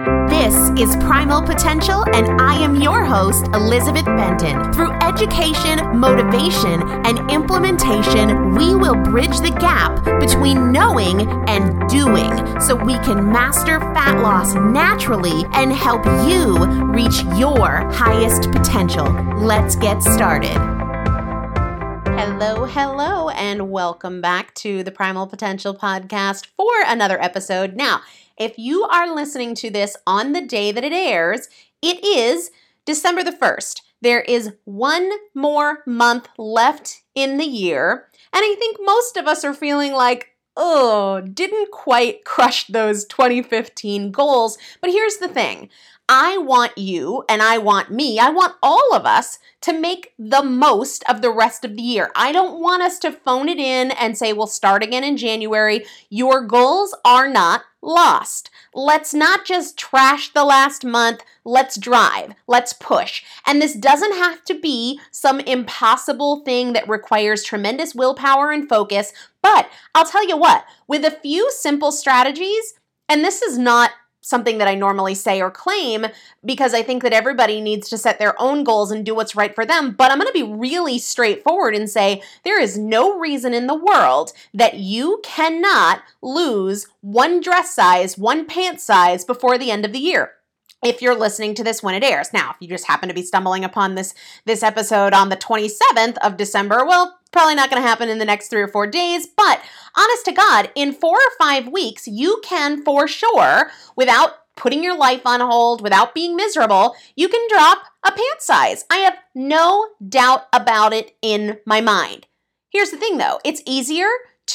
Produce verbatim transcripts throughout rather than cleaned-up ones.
This is Primal Potential, and I am your host, Elizabeth Benton. Through education, motivation, and implementation, we will bridge the gap between knowing and doing so we can master fat loss naturally and help you reach your highest potential. Let's get started. Hello, hello, and welcome back to the Primal Potential Podcast for another episode. Now, if you are listening to this on the day that it airs, it is December the first. There is one more month left in the year, and I think most of us are feeling like, oh, didn't quite crush those twenty fifteen goals. But here's the thing. I want you, and I want me, I want all of us to make the most of the rest of the year. I don't want us to phone it in and say, we'll start again in January. Your goals are not lost. Let's not just trash the last month. Let's drive. Let's push. And this doesn't have to be some impossible thing that requires tremendous willpower and focus. But I'll tell you what, with a few simple strategies, and this is not something that I normally say or claim because I think that everybody needs to set their own goals and do what's right for them. But I'm going to be really straightforward and say there is no reason in the world that you cannot lose one dress size, one pant size before the end of the year, if you're listening to this when it airs. Now, if you just happen to be stumbling upon this, this episode on the twenty-seventh of December, well, probably not going to happen in the next three or four days, but honest to God, in four or five weeks, you can for sure, without putting your life on hold, without being miserable, you can drop a pant size. I have no doubt about it in my mind. Here's the thing though, it's easier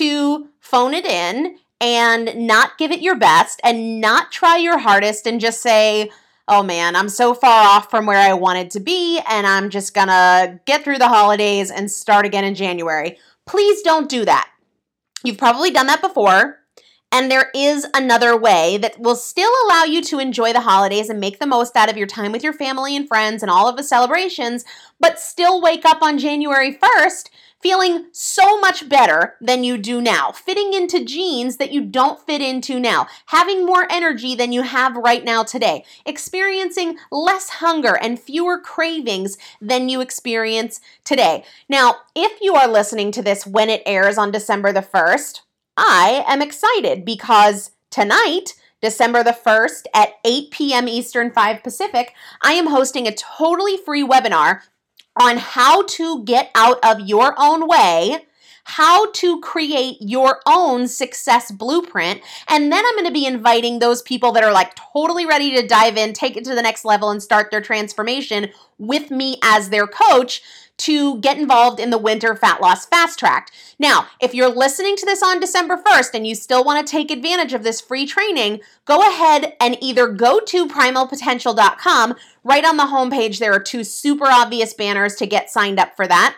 to phone it in and not give it your best and not try your hardest and just say, oh man, I'm so far off from where I wanted to be and I'm just gonna get through the holidays and start again in January. Please don't do that. You've probably done that before, and there is another way that will still allow you to enjoy the holidays and make the most out of your time with your family and friends and all of the celebrations, but still wake up on January first feeling so much better than you do now, fitting into jeans that you don't fit into now, having more energy than you have right now today, experiencing less hunger and fewer cravings than you experience today. Now, if you are listening to this when it airs on December the first, I am excited because tonight, December the first at eight p.m. Eastern, five Pacific, I am hosting a totally free webinar on how to get out of your own way, how to create your own success blueprint. And then I'm going to be inviting those people that are like totally ready to dive in, take it to the next level and start their transformation with me as their coach to get involved in the Winter Fat Loss Fast Track. Now, if you're listening to this on December first and you still want to take advantage of this free training, go ahead and either go to primal potential dot com. Right on the homepage, there are two super obvious banners to get signed up for that.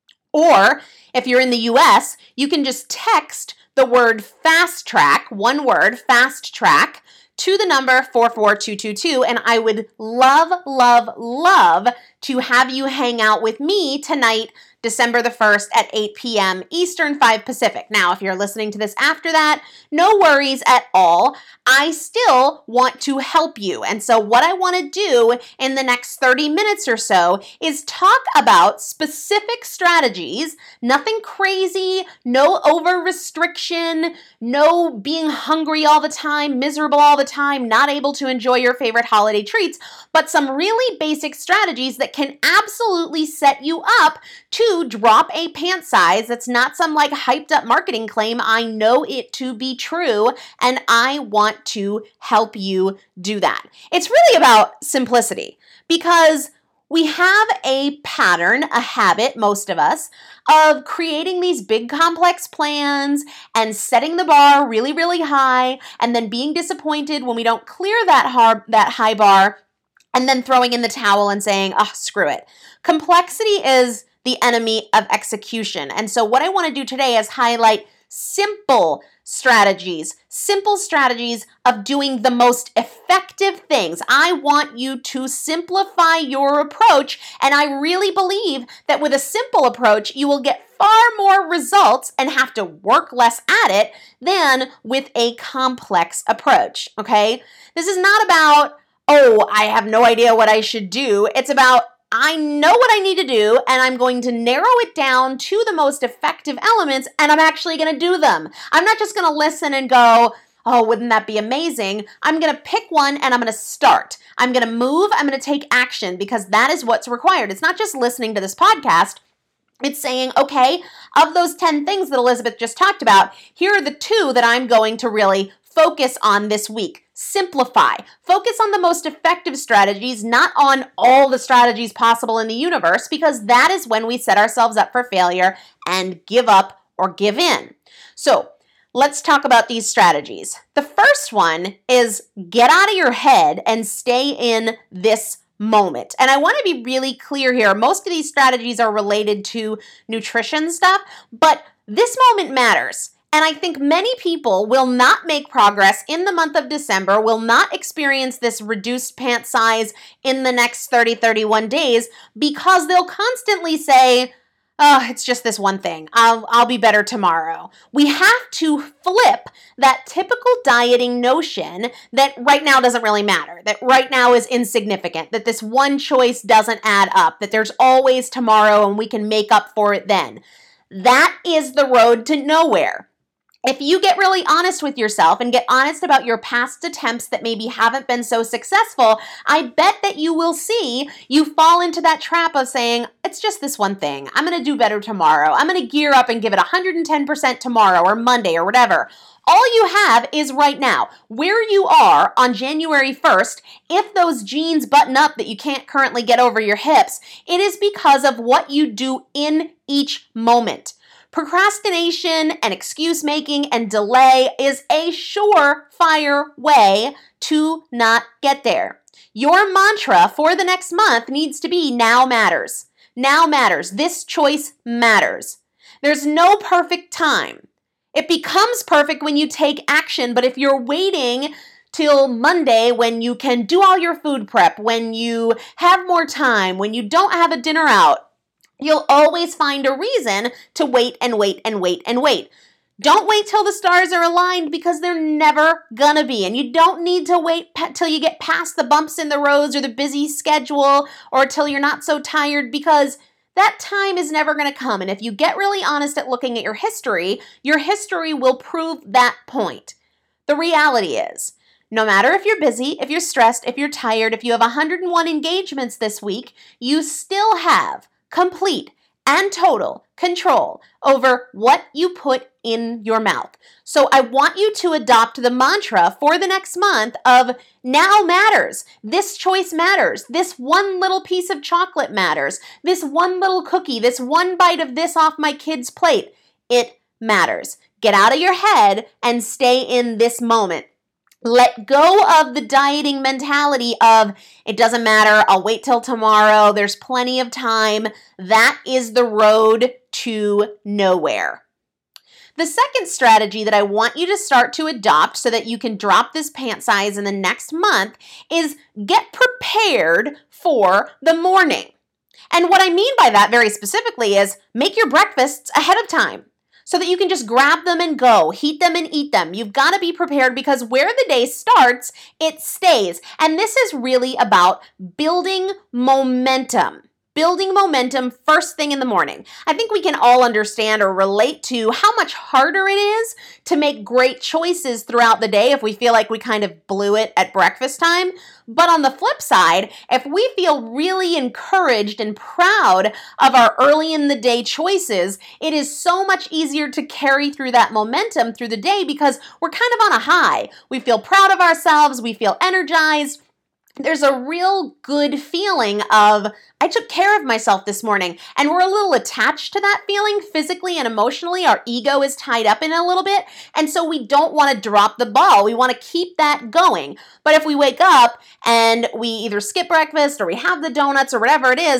Or if you're in the U S, you can just text the word Fast Track, one word, Fast Track, to the number four four two two two, and I would love, love, love to have you hang out with me tonight, December the first at eight p.m. Eastern, five Pacific. Now, if you're listening to this after that, no worries at all. I still want to help you. And so what I want to do in the next thirty minutes or so is talk about specific strategies, nothing crazy, no over restriction, no being hungry all the time, miserable all the time, not able to enjoy your favorite holiday treats, but some really basic strategies that can absolutely set you up to drop a pant size. That's not some like hyped up marketing claim. I know it to be true, and I want to help you do that. It's really about simplicity because we have a pattern, a habit, most of us, of creating these big complex plans and setting the bar really, really high and then being disappointed when we don't clear that hard, that high bar and then throwing in the towel and saying, oh, screw it. Complexity is the enemy of execution. And so what I want to do today is highlight simple strategies, simple strategies of doing the most effective things. I want you to simplify your approach, and I really believe that with a simple approach, you will get far more results and have to work less at it than with a complex approach, okay? This is not about, oh, I have no idea what I should do. It's about, I know what I need to do, and I'm going to narrow it down to the most effective elements, and I'm actually going to do them. I'm not just going to listen and go, oh, wouldn't that be amazing? I'm going to pick one, and I'm going to start. I'm going to move. I'm going to take action, because that is what's required. It's not just listening to this podcast. It's saying, okay, of those ten things that Elizabeth just talked about, here are the two that I'm going to really focus on this week. Simplify. Focus on the most effective strategies, not on all the strategies possible in the universe, because that is when we set ourselves up for failure and give up or give in. So let's talk about these strategies. The first one is get out of your head and stay in this moment. And I want to be really clear here. Most of these strategies are related to nutrition stuff, but this moment matters. And I think many people will not make progress in the month of December, will not experience this reduced pant size in the next thirty, thirty-one days, because they'll constantly say, oh, it's just this one thing. I'll, I'll be better tomorrow. We have to flip that typical dieting notion that right now doesn't really matter, that right now is insignificant, that this one choice doesn't add up, that there's always tomorrow and we can make up for it then. That is the road to nowhere. If you get really honest with yourself and get honest about your past attempts that maybe haven't been so successful, I bet that you will see you fall into that trap of saying, it's just this one thing. I'm going to do better tomorrow. I'm going to gear up and give it one hundred ten percent tomorrow or Monday or whatever. All you have is right now, where you are on January first. If those jeans button up that you can't currently get over your hips, it is because of what you do in each moment. Procrastination and excuse making and delay is a surefire way to not get there. Your mantra for the next month needs to be now matters. Now matters. This choice matters. There's no perfect time. It becomes perfect when you take action, but if you're waiting till Monday when you can do all your food prep, when you have more time, when you don't have a dinner out, you'll always find a reason to wait and wait and wait and wait. Don't wait till the stars are aligned, because they're never gonna be. And you don't need to wait pa- till you get past the bumps in the roads or the busy schedule or till you're not so tired, because that time is never gonna come. And if you get really honest at looking at your history, your history will prove that point. The reality is, no matter if you're busy, if you're stressed, if you're tired, if you have one hundred one engagements this week, you still have complete and total control over what you put in your mouth. So I want you to adopt the mantra for the next month of now matters. This choice matters. This one little piece of chocolate matters. This one little cookie, this one bite of this off my kid's plate. It matters. Get out of your head and stay in this moment. Let go of the dieting mentality of, it doesn't matter, I'll wait till tomorrow, there's plenty of time. That is the road to nowhere. The second strategy that I want you to start to adopt so that you can drop this pant size in the next month is get prepared for the morning. And what I mean by that very specifically is make your breakfasts ahead of time, so that you can just grab them and go, heat them and eat them. You've got to be prepared, because where the day starts, it stays. And this is really about building momentum. Building momentum first thing in the morning. I think we can all understand or relate to how much harder it is to make great choices throughout the day if we feel like we kind of blew it at breakfast time. But on the flip side, if we feel really encouraged and proud of our early in the day choices, it is so much easier to carry through that momentum through the day, because we're kind of on a high. We feel proud of ourselves. We feel energized. There's a real good feeling of, I took care of myself this morning, and we're a little attached to that feeling physically and emotionally. Our ego is tied up in it a little bit, and so we don't want to drop the ball. We want to keep that going. But if we wake up and we either skip breakfast or we have the donuts or whatever it is, we don't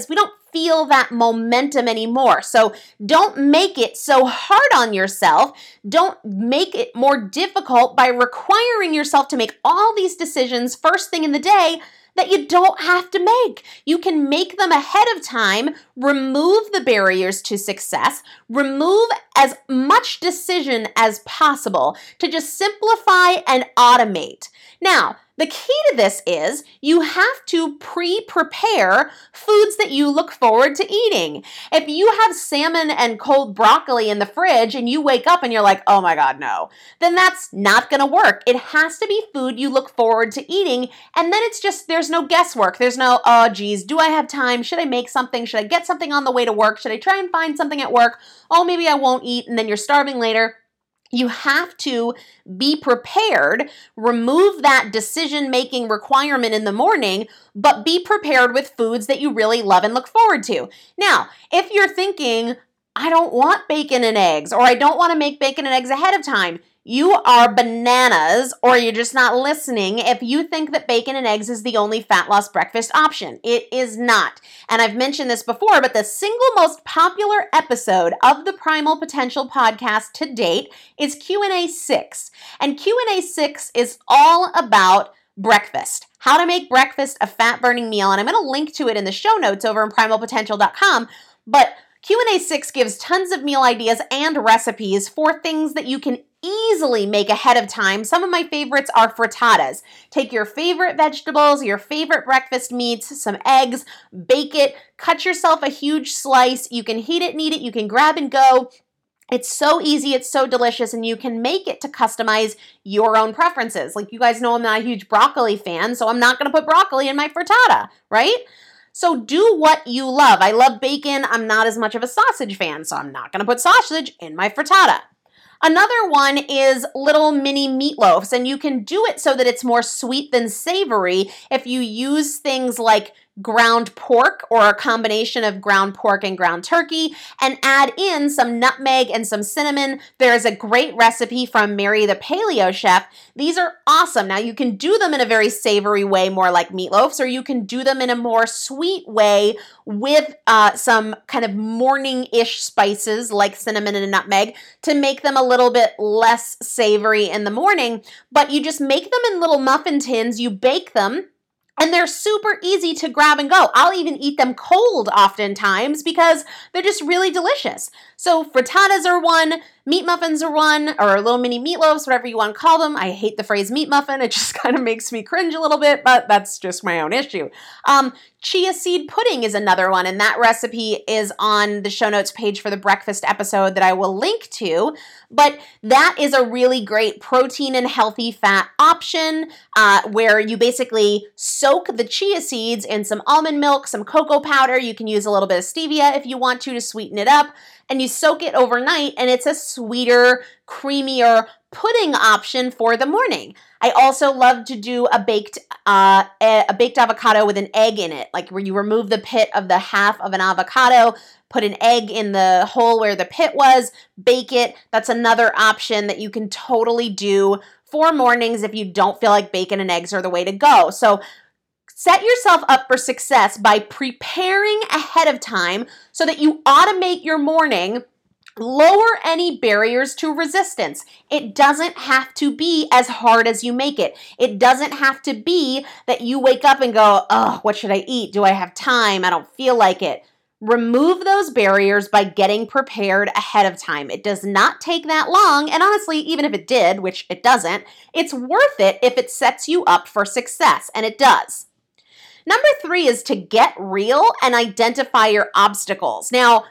feel that momentum anymore. So don't make it so hard on yourself. Don't make it more difficult by requiring yourself to make all these decisions first thing in the day that you don't have to make. You can make them ahead of time, remove the barriers to success, remove as much decision as possible to just simplify and automate. Now, the key to this is you have to pre-prepare foods that you look forward to eating. If you have salmon and cold broccoli in the fridge and you wake up and you're like, oh my God, no, then that's not going to work. It has to be food you look forward to eating. And then it's just, there's no guesswork. There's no, oh geez, do I have time? Should I make something? Should I get something on the way to work? Should I try and find something at work? Oh, maybe I won't eat. And then you're starving later. You have to be prepared, remove that decision-making requirement in the morning, but be prepared with foods that you really love and look forward to. Now, if you're thinking, I don't want bacon and eggs, or I don't want to make bacon and eggs ahead of time, you are bananas, or you're just not listening if you think that bacon and eggs is the only fat loss breakfast option. It is not. And I've mentioned this before, but the single most popular episode of the Primal Potential podcast to date is Q and A six. And Q and A six is all about breakfast, how to make breakfast a fat-burning meal. And I'm going to link to it in the show notes over on primal potential dot com. But Q and A six gives tons of meal ideas and recipes for things that you can easily make ahead of time. Some of my favorites are frittatas. Take your favorite vegetables, your favorite breakfast meats, some eggs, bake it, cut yourself a huge slice. You can heat it and eat it. You can grab and go. It's so easy, it's so delicious, and you can make it to customize your own preferences. Like you guys know I'm not a huge broccoli fan, so I'm not going to put broccoli in my frittata, right? So do what you love. I love bacon. I'm not as much of a sausage fan, so I'm not going to put sausage in my frittata. Another one is little mini meatloafs, and you can do it so that it's more sweet than savory if you use things like ground pork or a combination of ground pork and ground turkey and add in some nutmeg and some cinnamon. There's a great recipe from Mary the Paleo Chef. These are awesome. Now you can do them in a very savory way, more like meatloafs, or you can do them in a more sweet way with uh, some kind of morning-ish spices like cinnamon and nutmeg to make them a little bit less savory in the morning. But you just make them in little muffin tins, you bake them, and they're super easy to grab and go. I'll even eat them cold oftentimes because they're just really delicious. So frittatas are one, meat muffins are one, or little mini meatloafs, whatever you want to call them. I hate the phrase meat muffin. It just kind of makes me cringe a little bit, but that's just my own issue. Um, chia seed pudding is another one, and that recipe is on the show notes page for the breakfast episode that I will link to. But that is a really great protein and healthy fat option uh, where you basically soak the chia seeds in some almond milk, some cocoa powder. You can use a little bit of stevia if you want to to sweeten it up. And you soak it overnight, and it's a sweeter, creamier pudding option for the morning. I also love to do a baked uh, a baked avocado with an egg in it, like where you remove the pit of the half of an avocado, put an egg in the hole where the pit was, bake it. That's another option that you can totally do for mornings if you don't feel like bacon and eggs are the way to go. So set yourself up for success by preparing ahead of time so that you automate your morning, lower any barriers to resistance. It doesn't have to be as hard as you make it. It doesn't have to be that you wake up and go, oh, what should I eat? Do I have time? I don't feel like it. Remove those barriers by getting prepared ahead of time. It does not take that long, and honestly, even if it did, which it doesn't, it's worth it if it sets you up for success, and it does. Number three is to get real and identify your obstacles. Now,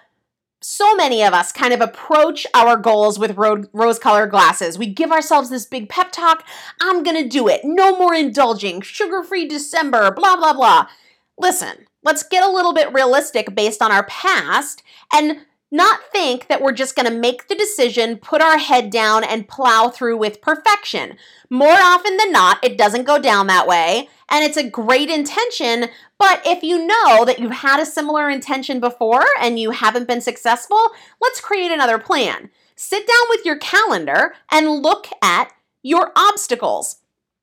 so many of us kind of approach our goals with ro- rose-colored glasses. We give ourselves this big pep talk. I'm going to do it. No more indulging. Sugar-free December, blah, blah, blah. Listen, let's get a little bit realistic based on our past and not think that we're just going to make the decision, put our head down, and plow through with perfection. More often than not, it doesn't go down that way, and it's a great intention, but if you know that you've had a similar intention before and you haven't been successful, let's create another plan. Sit down with your calendar and look at your obstacles.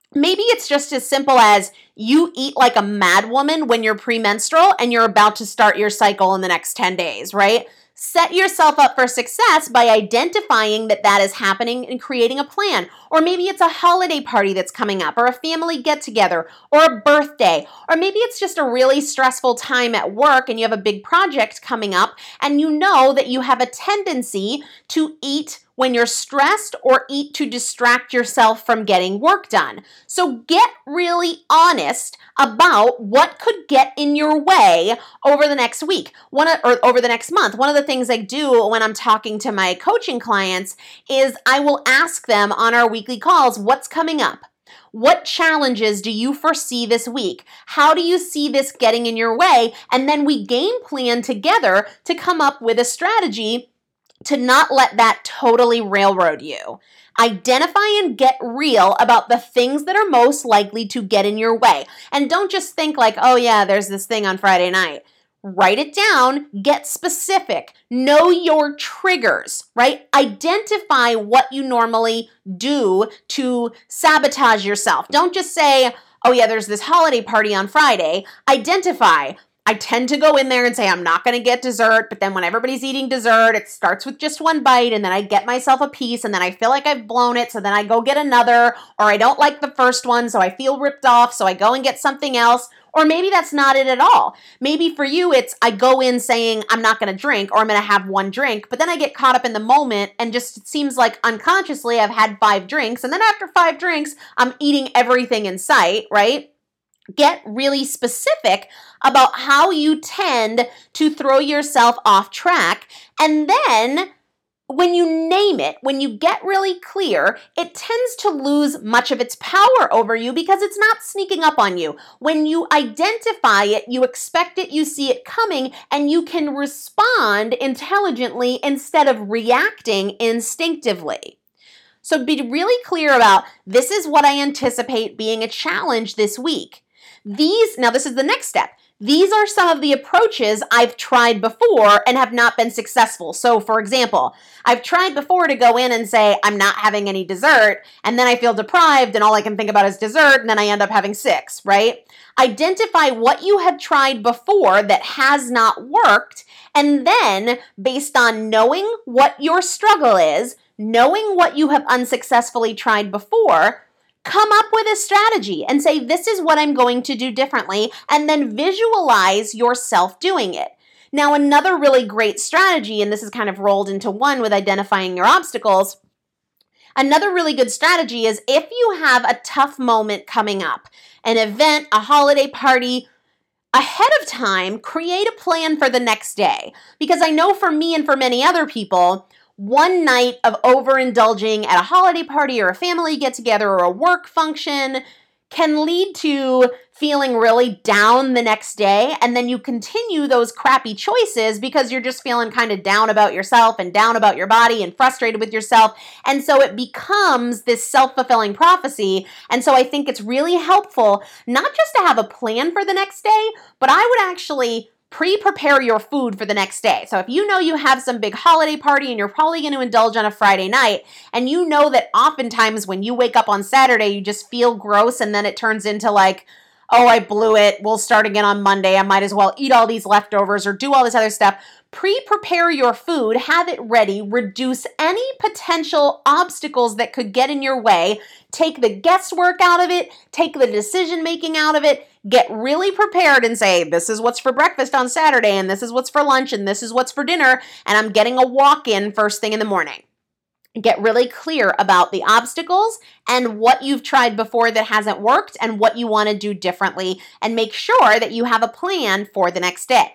Maybe it's just as simple as you eat like a mad woman when you're premenstrual and you're about to start your cycle in the next ten days, right? Set yourself up for success by identifying that that is happening and creating a plan. Or maybe it's a holiday party that's coming up, or a family get-together, or a birthday. Or maybe it's just a really stressful time at work and you have a big project coming up and you know that you have a tendency to eat when you're stressed or eat to distract yourself from getting work done. So get really honest about what could get in your way over the next week, one of, or over the next month. One of the things I do when I'm talking to my coaching clients is I will ask them on our weekly calls, what's coming up? What challenges do you foresee this week? How do you see this getting in your way? And then we game plan together to come up with a strategy to not let that totally railroad you. Identify and get real about the things that are most likely to get in your way. And don't just think like, oh yeah, there's this thing on Friday night. Write it down, get specific, know your triggers, right? Identify what you normally do to sabotage yourself. Don't just say, oh yeah, there's this holiday party on Friday. Identify, I tend to go in there and say, I'm not going to get dessert, but then when everybody's eating dessert, it starts with just one bite, and then I get myself a piece, and then I feel like I've blown it, so then I go get another, or I don't like the first one, so I feel ripped off, so I go and get something else. Or maybe that's not it at all. Maybe for you, it's I go in saying, I'm not going to drink, or I'm going to have one drink, but then I get caught up in the moment, and just it seems like unconsciously I've had five drinks, and then after five drinks, I'm eating everything in sight, right? Get really specific about how you tend to throw yourself off track. And then when you name it, when you get really clear, it tends to lose much of its power over you because it's not sneaking up on you. When you identify it, you expect it, you see it coming, and you can respond intelligently instead of reacting instinctively. So be really clear about, this is what I anticipate being a challenge this week. These, now this is the next step. These are some of the approaches I've tried before and have not been successful. So for example, I've tried before to go in and say, I'm not having any dessert, and then I feel deprived and all I can think about is dessert, and then I end up having six, right? Identify what you have tried before that has not worked, and then based on knowing what your struggle is, knowing what you have unsuccessfully tried before, come up with a strategy and say, this is what I'm going to do differently, and then visualize yourself doing it. Now, another really great strategy, and this is kind of rolled into one with identifying your obstacles, another really good strategy is if you have a tough moment coming up, an event, a holiday party, ahead of time, create a plan for the next day. Because I know for me and for many other people, one night of overindulging at a holiday party or a family get-together or a work function can lead to feeling really down the next day, and then you continue those crappy choices because you're just feeling kind of down about yourself and down about your body and frustrated with yourself, and so it becomes this self-fulfilling prophecy. And so I think it's really helpful not just to have a plan for the next day, but I would actually pre-prepare your food for the next day. So if you know you have some big holiday party and you're probably going to indulge on a Friday night, and you know that oftentimes when you wake up on Saturday, you just feel gross and then it turns into like, oh, I blew it, we'll start again on Monday, I might as well eat all these leftovers or do all this other stuff. Pre-prepare your food, have it ready, reduce any potential obstacles that could get in your way, take the guesswork out of it, take the decision-making out of it, get really prepared and say, this is what's for breakfast on Saturday, and this is what's for lunch, and this is what's for dinner, and I'm getting a walk-in first thing in the morning. Get really clear about the obstacles and what you've tried before that hasn't worked and what you want to do differently, and make sure that you have a plan for the next day.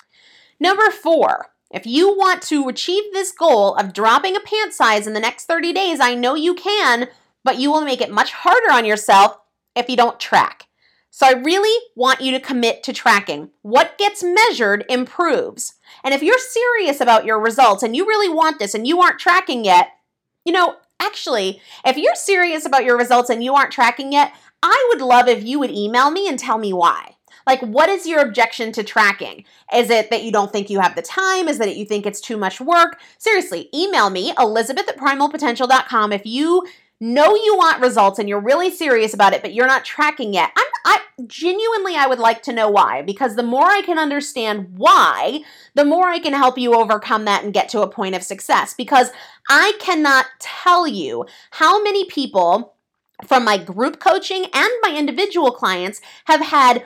Number four, if you want to achieve this goal of dropping a pant size in the next thirty days, I know you can, but you will make it much harder on yourself if you don't track. So I really want you to commit to tracking. What gets measured improves. And if you're serious about your results and you really want this and you aren't tracking yet, you know, actually, if you're serious about your results and you aren't tracking yet, I would love if you would email me and tell me why. Like, what is your objection to tracking? Is it that you don't think you have the time? Is it that you think it's too much work? Seriously, email me, Elizabeth at primal potential dot com, if you know you want results and you're really serious about it, but you're not tracking yet, I'm, I genuinely, I would like to know why, because the more I can understand why, the more I can help you overcome that and get to a point of success. Because I cannot tell you how many people from my group coaching and my individual clients have had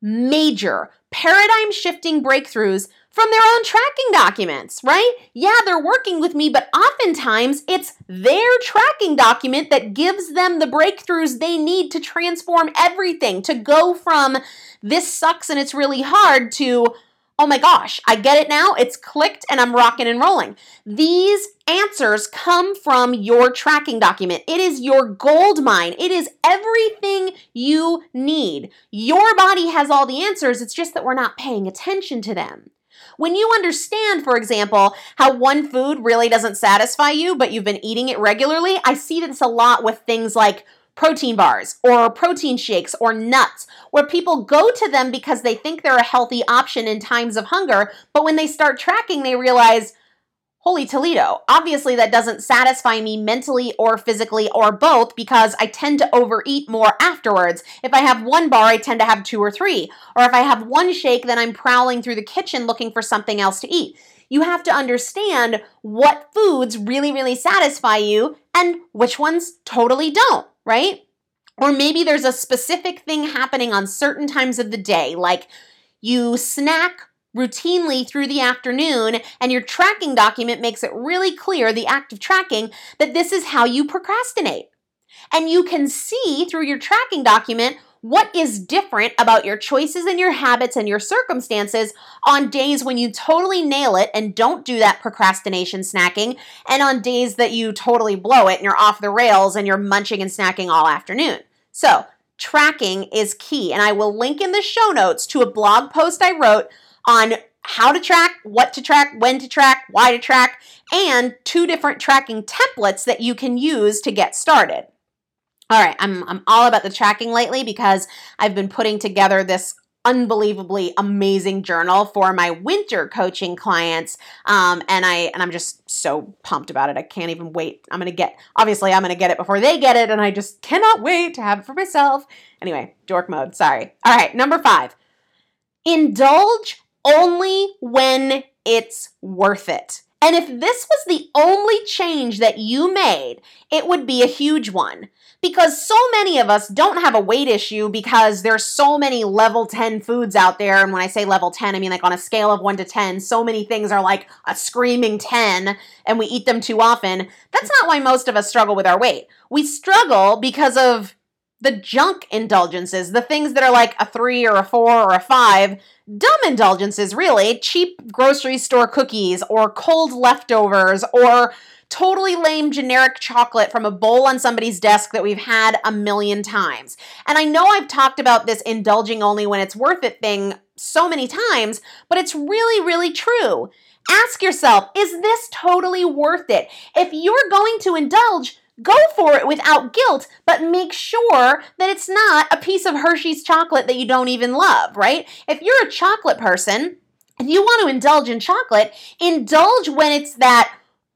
major paradigm shifting breakthroughs from their own tracking documents, right? Yeah, they're working with me, but oftentimes it's their tracking document that gives them the breakthroughs they need to transform everything, to go from this sucks and it's really hard to, oh my gosh, I get it now, it's clicked and I'm rocking and rolling. These answers come from your tracking document. It is your gold mine. It is everything you need. Your body has all the answers, it's just that we're not paying attention to them. When you understand, for example, how one food really doesn't satisfy you, but you've been eating it regularly, I see this a lot with things like protein bars or protein shakes or nuts, where people go to them because they think they're a healthy option in times of hunger, but when they start tracking, they realize, holy Toledo, obviously that doesn't satisfy me mentally or physically or both, because I tend to overeat more afterwards. If I have one bar, I tend to have two or three. Or if I have one shake, then I'm prowling through the kitchen looking for something else to eat. You have to understand what foods really, really satisfy you and which ones totally don't, right? Or maybe there's a specific thing happening on certain times of the day, like you snack routinely through the afternoon, and your tracking document makes it really clear, the act of tracking, that this is how you procrastinate. And you can see through your tracking document what is different about your choices and your habits and your circumstances on days when you totally nail it and don't do that procrastination snacking, and on days that you totally blow it and you're off the rails and you're munching and snacking all afternoon. So, tracking is key, and I will link in the show notes to a blog post I wrote on how to track, what to track, when to track, why to track, and two different tracking templates that you can use to get started. All right, I'm I'm all about the tracking lately because I've been putting together this unbelievably amazing journal for my winter coaching clients, um, and I and I'm just so pumped about it. I can't even wait. I'm gonna get obviously I'm gonna get it before they get it, and I just cannot wait to have it for myself. Anyway, dork mode. Sorry. All right, number five. Indulge only when it's worth it. And if this was the only change that you made, it would be a huge one. Because so many of us don't have a weight issue because there's so many level ten foods out there. And when I say level ten, I mean like on a scale of one to ten, so many things are like a screaming ten and we eat them too often. That's not why most of us struggle with our weight. We struggle because of the junk indulgences, the things that are like a three or a four or a five, dumb indulgences really, cheap grocery store cookies or cold leftovers or totally lame generic chocolate from a bowl on somebody's desk that we've had a million times. And I know I've talked about this indulging only when it's worth it thing so many times, but it's really, really true. Ask yourself, is this totally worth it? If you're going to indulge, go for it without guilt, but make sure that it's not a piece of Hershey's chocolate that you don't even love, right? If you're a chocolate person and you want to indulge in chocolate, indulge when it's that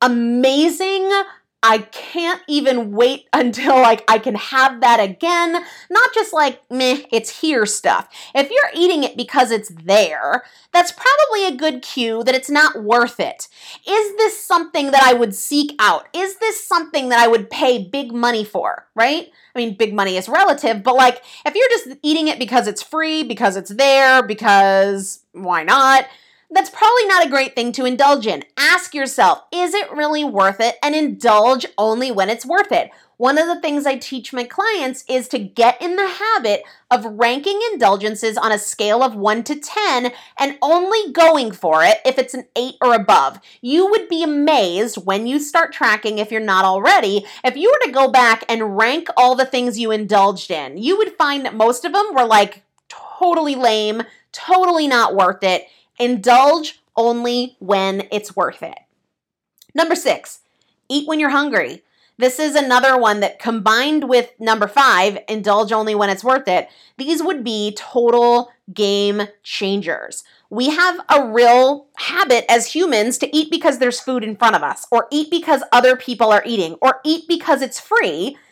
amazing, I can't even wait until like I can have that again. Not just like, meh, it's here stuff. If you're eating it because it's there, that's probably a good cue that it's not worth it. Is this something that I would seek out? Is this something that I would pay big money for, right? I mean, big money is relative, but like if you're just eating it because it's free, because it's there, because why not? That's probably not a great thing to indulge in. Ask yourself, is it really worth it? And indulge only when it's worth it. One of the things I teach my clients is to get in the habit of ranking indulgences on a scale of one to ten and only going for it if it's an eight or above. You would be amazed when you start tracking, if you're not already, if you were to go back and rank all the things you indulged in, you would find that most of them were like totally lame, totally not worth it. Indulge only when it's worth it. Number six, eat when you're hungry. This is another one that combined with number five, indulge only when it's worth it, these would be total game changers. We have a real habit as humans to eat because there's food in front of us, or eat because other people are eating, or eat because it's free.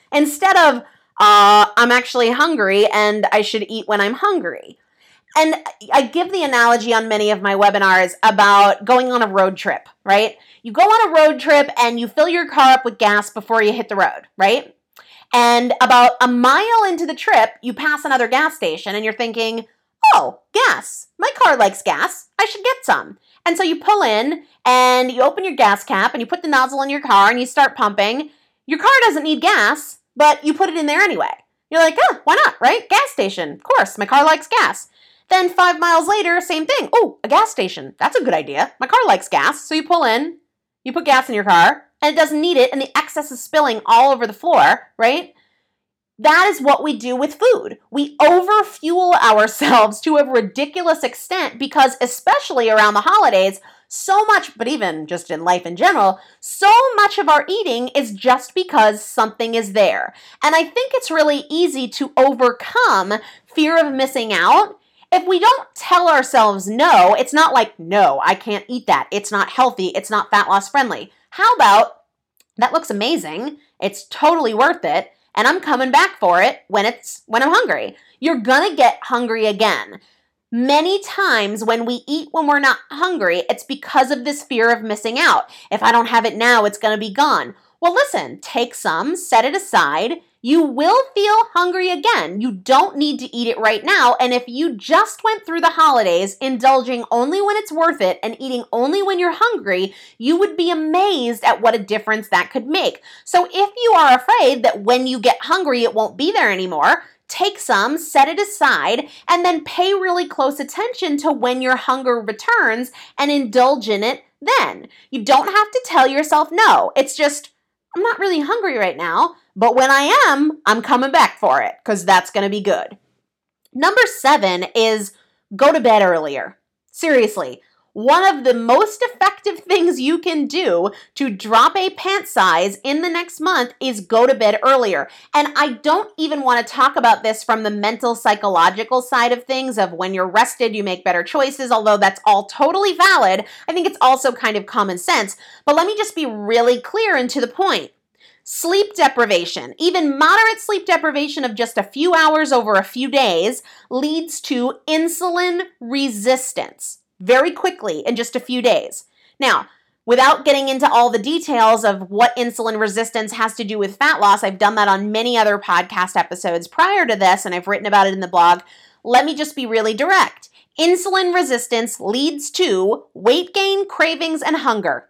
instead of, uh, I'm actually hungry and I should eat when I'm hungry. And I give the analogy on many of my webinars about going on a road trip, right? You go on a road trip and you fill your car up with gas before you hit the road, right? And about a mile into the trip, you pass another gas station and you're thinking, oh, gas. My car likes gas. I should get some. And so you pull in and you open your gas cap and you put the nozzle in your car and you start pumping. Your car doesn't need gas, but you put it in there anyway. You're like, oh, why not, right? Gas station. Of course, my car likes gas. Then five miles later, same thing. Oh, a gas station. That's a good idea. My car likes gas. So you pull in, you put gas in your car, and it doesn't need it, and the excess is spilling all over the floor, right? That is what we do with food. We overfuel ourselves to a ridiculous extent because, especially around the holidays, so much, but even just in life in general, so much of our eating is just because something is there. And I think it's really easy to overcome fear of missing out. If we don't tell ourselves no, it's not like, no, I can't eat that. It's not healthy. It's not fat loss friendly. How about, that looks amazing. It's totally worth it. And I'm coming back for it when it's, when I'm hungry. You're gonna get hungry again. Many times when we eat when we're not hungry, it's because of this fear of missing out. If I don't have it now, it's gonna be gone. Well, listen, take some, set it aside. You will feel hungry again. You don't need to eat it right now. And if you just went through the holidays indulging only when it's worth it and eating only when you're hungry, you would be amazed at what a difference that could make. So if you are afraid that when you get hungry, it won't be there anymore, take some, set it aside, and then pay really close attention to when your hunger returns and indulge in it then. You don't have to tell yourself no. It's just, I'm not really hungry right now, but when I am, I'm coming back for it because that's going to be good. Number seven is go to bed earlier. Seriously, one of the most effective things you can do to drop a pant size in the next month is go to bed earlier. And I don't even want to talk about this from the mental psychological side of things of when you're rested, you make better choices, although that's all totally valid. I think it's also kind of common sense. But let me just be really clear and to the point. Sleep deprivation, even moderate sleep deprivation of just a few hours over a few days, leads to insulin resistance very quickly in just a few days. Now, without getting into all the details of what insulin resistance has to do with fat loss, I've done that on many other podcast episodes prior to this, and I've written about it in the blog. Let me just be really direct. Insulin resistance leads to weight gain, cravings, and hunger.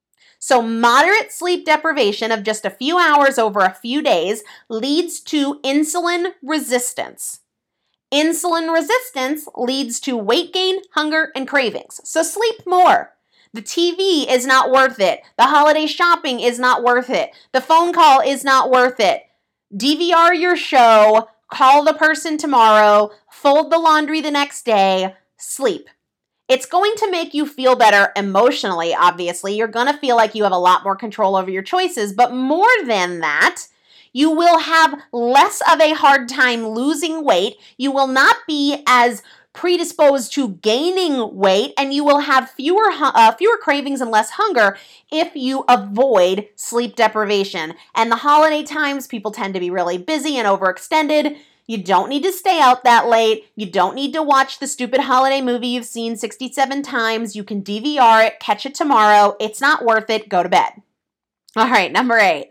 So moderate sleep deprivation of just a few hours over a few days leads to insulin resistance. Insulin resistance leads to weight gain, hunger, and cravings. So sleep more. The T V is not worth it. The holiday shopping is not worth it. The phone call is not worth it. D V R your show, call the person tomorrow, fold the laundry the next day, sleep. It's going to make you feel better emotionally, obviously. You're going to feel like you have a lot more control over your choices, but more than that, you will have less of a hard time losing weight. You will not be as predisposed to gaining weight, and you will have fewer uh, fewer cravings and less hunger if you avoid sleep deprivation. And the holiday times, people tend to be really busy and overextended. You don't need to stay out that late. You don't need to watch the stupid holiday movie you've seen sixty-seven times. You can D V R it, catch it tomorrow. It's not worth it. Go to bed. All right, number eight.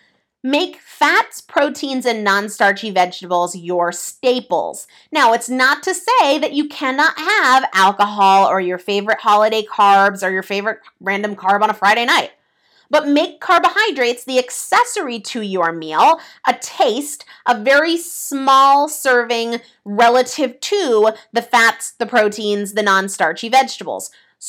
Make fats, proteins, and non-starchy vegetables your staples. Now, it's not to say that you cannot have alcohol or your favorite holiday carbs or your favorite random carb on a Friday night. But make carbohydrates the accessory to your meal, a taste, a very small serving relative to the fats, the proteins, the non-starchy vegetables.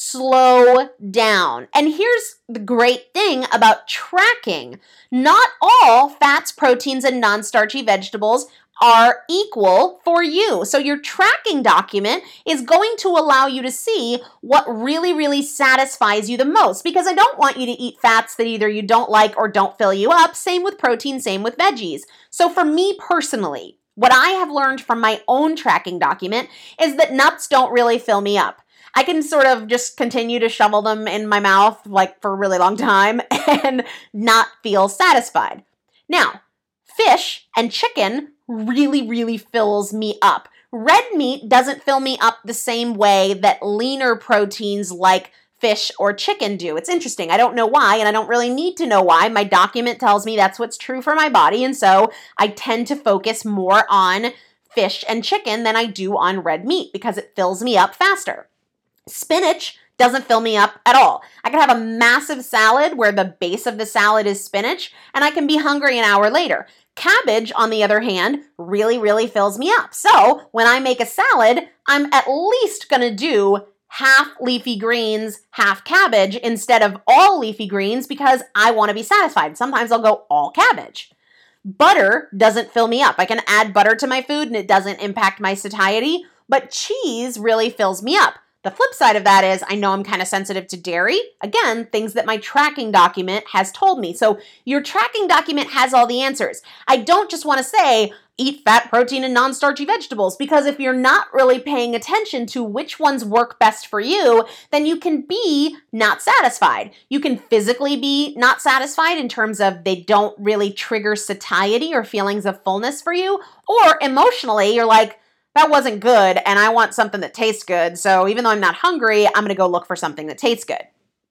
Slow down. And here's the great thing about tracking. Not all fats, proteins, and non-starchy vegetables are equal for you. So your tracking document is going to allow you to see what really, really satisfies you the most, because I don't want you to eat fats that either you don't like or don't fill you up. Same with protein, same with veggies. So for me personally, what I have learned from my own tracking document is that nuts don't really fill me up. I can sort of just continue to shovel them in my mouth like for a really long time and not feel satisfied. Now, Fish and chicken really, really fills me up. Red meat doesn't fill me up the same way that leaner proteins like fish or chicken do. It's interesting. I don't know why, and I don't really need to know why. My document tells me that's what's true for my body, and so I tend to focus more on fish and chicken than I do on red meat because it fills me up faster. Spinach doesn't fill me up at all. I can have a massive salad where the base of the salad is spinach, and I can be hungry an hour later. Cabbage, on the other hand, really, really fills me up. So when I make a salad, I'm at least going to do half leafy greens, half cabbage instead of all leafy greens because I want to be satisfied. Sometimes I'll go all cabbage. Butter doesn't fill me up. I can add butter to my food and it doesn't impact my satiety, but cheese really fills me up. The flip side of that is I know I'm kind of sensitive to dairy. Again, things that my tracking document has told me. So your tracking document has all the answers. I don't just want to say, eat fat, protein, and non-starchy vegetables, because if you're not really paying attention to which ones work best for you, then you can be not satisfied. You can physically be not satisfied in terms of they don't really trigger satiety or feelings of fullness for you, or emotionally, you're like, that wasn't good, and I want something that tastes good, so even though I'm not hungry, I'm going to go look for something that tastes good.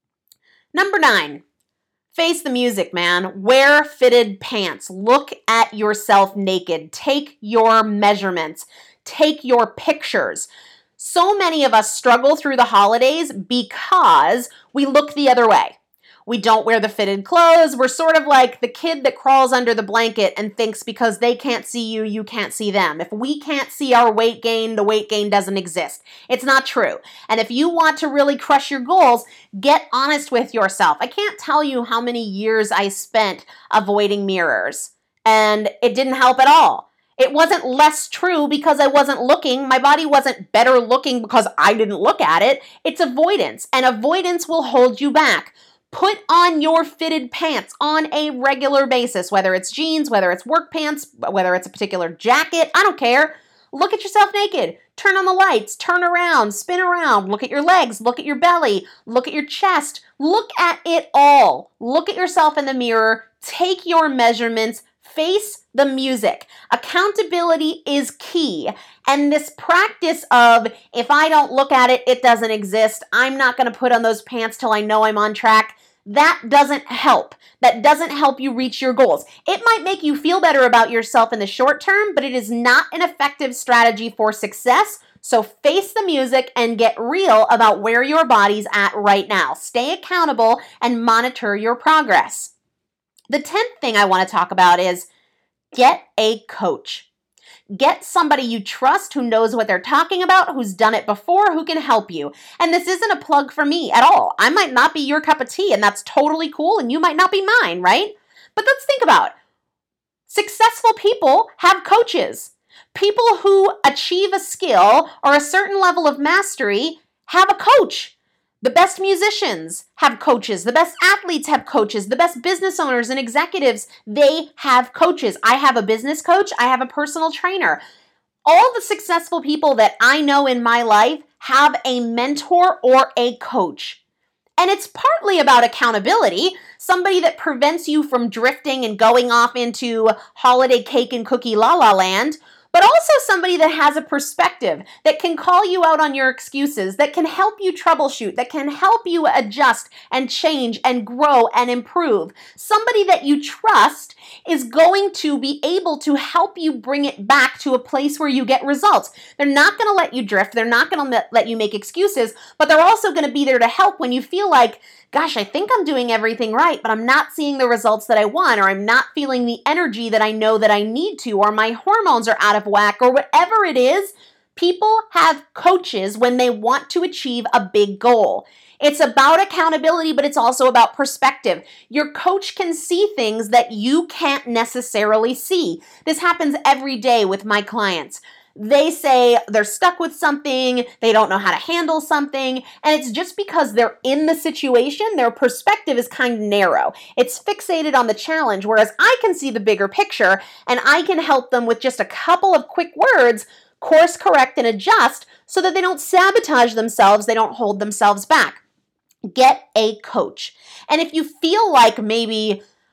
Number nine, face the music, man. Wear fitted pants. Look at yourself naked. Take your measurements. Take your pictures. So many of us struggle through the holidays because we look the other way. We don't wear the fitted clothes. We're sort of like the kid that crawls under the blanket and thinks because they can't see you, you can't see them. If we can't see our weight gain, the weight gain doesn't exist. It's not true. And if you want to really crush your goals, get honest with yourself. I can't tell you how many years I spent avoiding mirrors, and it didn't help at all. It wasn't less true because I wasn't looking. My body wasn't better looking because I didn't look at it. It's avoidance, and avoidance will hold you back. Put on your fitted pants on a regular basis, whether it's jeans, whether it's work pants, whether it's a particular jacket, I don't care. Look at yourself naked. Turn on the lights, turn around, spin around, look at your legs, look at your belly, look at your chest, look at it all. Look at yourself in the mirror, take your measurements, face the music. Accountability is key. And this practice of, if I don't look at it, it doesn't exist. I'm not going to put on those pants till I know I'm on track. That doesn't help. That doesn't help you reach your goals. It might make you feel better about yourself in the short term, but it is not an effective strategy for success. So face the music and get real about where your body's at right now. Stay accountable and monitor your progress. The tenth thing I want to talk about is get a coach. Get somebody you trust who knows what they're talking about, who's done it before, who can help you. And this isn't a plug for me at all. I might not be your cup of tea, and that's totally cool, and you might not be mine, right? But let's think about it. Successful people have coaches. People who achieve a skill or a certain level of mastery have a coach. The best musicians have coaches. The best athletes have coaches. The best business owners and executives, they have coaches. I have a business coach. I have a personal trainer. All the successful people that I know in my life have a mentor or a coach. And it's partly about accountability, somebody that prevents you from drifting and going off into holiday cake and cookie la la land, but also somebody that has a perspective, that can call you out on your excuses, that can help you troubleshoot, that can help you adjust and change and grow and improve. Somebody that you trust is going to be able to help you bring it back to a place where you get results. They're not going to let you drift. They're not going to let you make excuses, but they're also going to be there to help when you feel like, gosh, I think I'm doing everything right, but I'm not seeing the results that I want, or I'm not feeling the energy that I know that I need to, or my hormones are out of whack, or whatever it is. People have coaches when they want to achieve a big goal. It's about accountability, but it's also about perspective. Your coach can see things that you can't necessarily see. This happens every day with my clients. They say they're stuck with something, they don't know how to handle something, and it's just because they're in the situation, their perspective is kind of narrow. It's fixated on the challenge, whereas I can see the bigger picture, and I can help them with just a couple of quick words, course correct and adjust, so that they don't sabotage themselves, they don't hold themselves back. Get a coach. And if you feel like maybe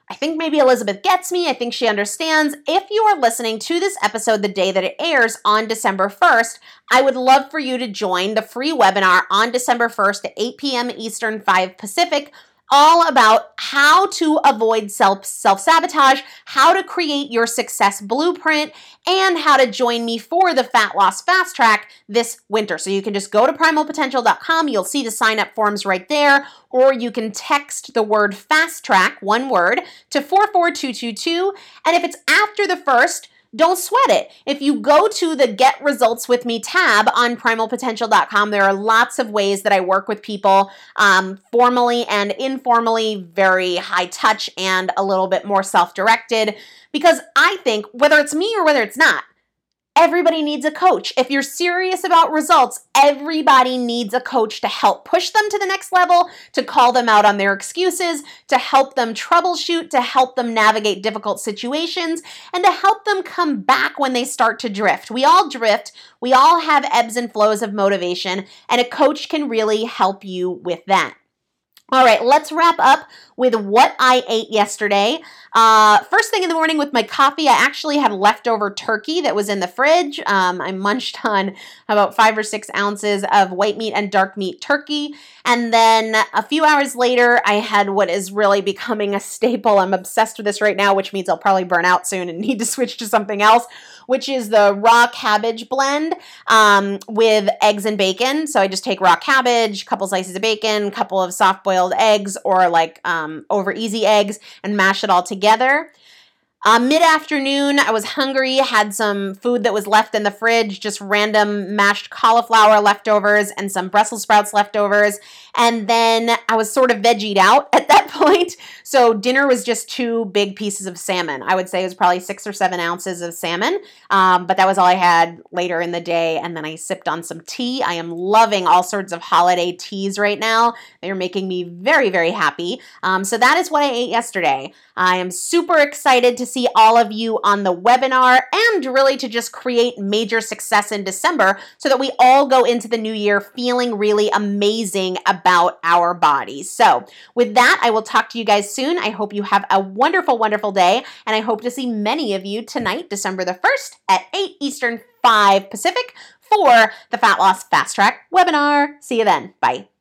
I think maybe Elizabeth gets me. I think she understands. If you are listening to this episode the day that it airs on December first, I would love for you to join the free webinar on December first at eight p.m. Eastern, five Pacific, all about how to avoid self, self-sabotage, how to create your success blueprint, and how to join me for the Fat Loss Fast Track this winter. So you can just go to primal potential dot com. You'll see the sign-up forms right there, or you can text the word Fast Track, one word, to four four two two two. And if it's after the first, don't sweat it. If you go to the Get Results With Me tab on primal potential dot com, there are lots of ways that I work with people, um, formally and informally, very high touch and a little bit more self-directed, because I think, whether it's me or whether it's not, everybody needs a coach. If you're serious about results, everybody needs a coach to help push them to the next level, to call them out on their excuses, to help them troubleshoot, to help them navigate difficult situations, and to help them come back when they start to drift. We all drift. We all have ebbs and flows of motivation, and a coach can really help you with that. All right, let's wrap up with what I ate yesterday. Uh, first thing in the morning with my coffee, I actually had leftover turkey that was in the fridge. Um, I munched on about five or six ounces of white meat and dark meat turkey. And then a few hours later, I had what is really becoming a staple. I'm obsessed with this right now, which means I'll probably burn out soon and need to switch to something else, which is the raw cabbage blend um, with eggs and bacon. So I just take raw cabbage, a couple slices of bacon, a couple of soft-boiled eggs or like um, over easy eggs, and mash it all together. Uh, mid-afternoon, I was hungry, had some food that was left in the fridge, just random mashed cauliflower leftovers and some Brussels sprouts leftovers. And then I was sort of veggied out at that point. So dinner was just two big pieces of salmon. I would say it was probably six or seven ounces of salmon. Um, but that was all I had later in the day. And then I sipped on some tea. I am loving all sorts of holiday teas right now. They're making me very, very happy. Um, so that is what I ate yesterday. I am super excited to see all of you on the webinar and really to just create major success in December so that we all go into the new year feeling really amazing about our bodies. So with that, I will talk to you guys soon. I hope you have a wonderful, wonderful day, and I hope to see many of you tonight, December the first at eight Eastern, five Pacific for the Fat Loss Fast Track webinar. See you then. Bye.